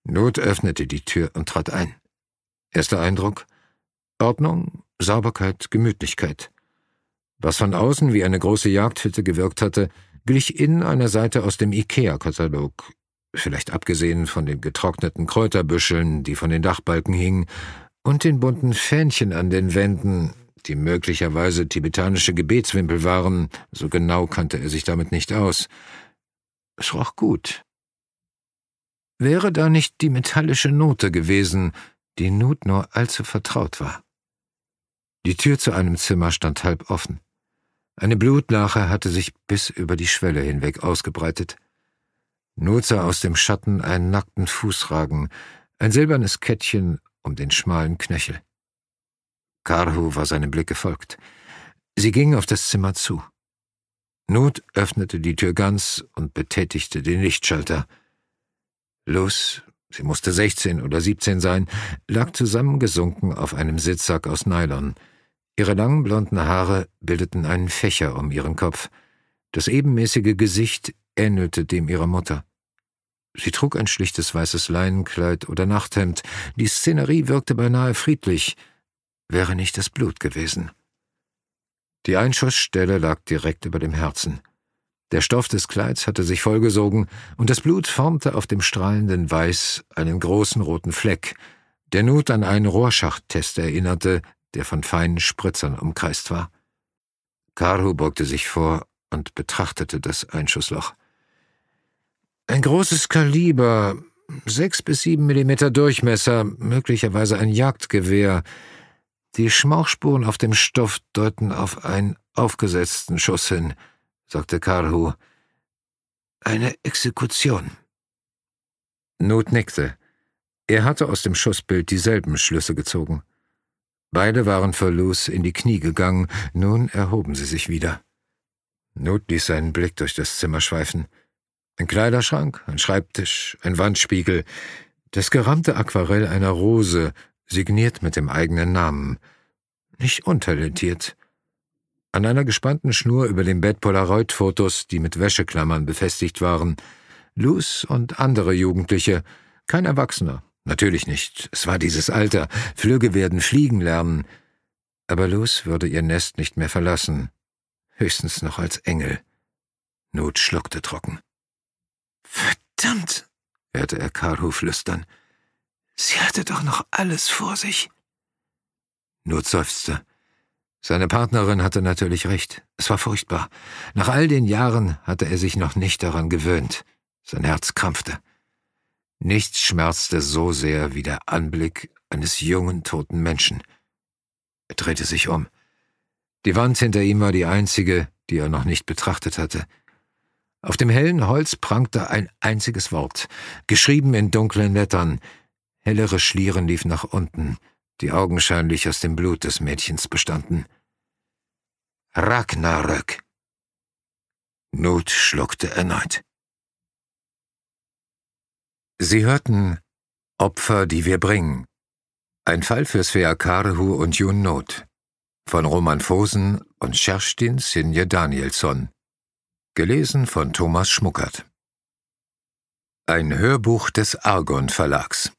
Not öffnete die Tür und trat ein. Erster Eindruck: Ordnung, Sauberkeit, Gemütlichkeit. Was von außen wie eine große Jagdhütte gewirkt hatte, glich innen einer Seite aus dem IKEA-Katalog, vielleicht abgesehen von den getrockneten Kräuterbüscheln, die von den Dachbalken hingen, und den bunten Fähnchen an den Wänden, die möglicherweise tibetanische Gebetswimpel waren, so genau kannte er sich damit nicht aus. Es roch gut. Wäre da nicht die metallische Note gewesen, die Nut nur allzu vertraut war? Die Tür zu einem Zimmer stand halb offen. Eine Blutlache hatte sich bis über die Schwelle hinweg ausgebreitet. Nut sah aus dem Schatten einen nackten Fuß ragen, ein silbernes Kettchen um den schmalen Knöchel. Karhu war seinem Blick gefolgt. Sie ging auf das Zimmer zu. Nut öffnete die Tür ganz und betätigte den Lichtschalter. Luz, sie musste 16 oder 17 sein, lag zusammengesunken auf einem Sitzsack aus Nylon. Ihre langen blonden Haare bildeten einen Fächer um ihren Kopf. Das ebenmäßige Gesicht ähnelte dem ihrer Mutter. Sie trug ein schlichtes weißes Leinenkleid oder Nachthemd. Die Szenerie wirkte beinahe friedlich, wäre nicht das Blut gewesen. Die Einschussstelle lag direkt über dem Herzen. Der Stoff des Kleids hatte sich vollgesogen, und das Blut formte auf dem strahlenden Weiß einen großen roten Fleck, der Nut an einen Rorschach-Test erinnerte, der von feinen Spritzern umkreist war. Karhu beugte sich vor und betrachtete das Einschussloch. Ein großes Kaliber, 6 bis 7 Millimeter Durchmesser, möglicherweise ein Jagdgewehr. Die Schmauchspuren auf dem Stoff deuten auf einen aufgesetzten Schuss hin, sagte Karhu. Eine Exekution. Nut nickte. Er hatte aus dem Schussbild dieselben Schlüsse gezogen. Beide waren für Luz in die Knie gegangen, nun erhoben sie sich wieder. Nut ließ seinen Blick durch das Zimmer schweifen. Ein Kleiderschrank, ein Schreibtisch, ein Wandspiegel, das gerahmte Aquarell einer Rose, signiert mit dem eigenen Namen. Nicht untalentiert. An einer gespannten Schnur über dem Bett Polaroid-Fotos, die mit Wäscheklammern befestigt waren. Luz und andere Jugendliche, kein Erwachsener. Natürlich nicht, es war dieses Alter, Flügge werden fliegen lernen. Aber Luz würde ihr Nest nicht mehr verlassen, höchstens noch als Engel. Nut schluckte trocken. »Verdammt«, hörte er Karhu flüstern, »sie hatte doch noch alles vor sich.« Nut seufzte. Seine Partnerin hatte natürlich recht, es war furchtbar. Nach all den Jahren hatte er sich noch nicht daran gewöhnt. Sein Herz krampfte. Nichts schmerzte so sehr wie der Anblick eines jungen, toten Menschen. Er drehte sich um. Die Wand hinter ihm war die einzige, die er noch nicht betrachtet hatte. Auf dem hellen Holz prangte ein einziges Wort, geschrieben in dunklen Lettern. Hellere Schlieren liefen nach unten, die augenscheinlich aus dem Blut des Mädchens bestanden. Ragnarök. Nut schluckte erneut. Sie hörten Opfer, die wir bringen. Ein Fall für Svea Karhu und Jun Not. Von Roman Vosen und Kerstin Sinje Danielsson. Gelesen von Thomas Schmuckert. Ein Hörbuch des Argon Verlags.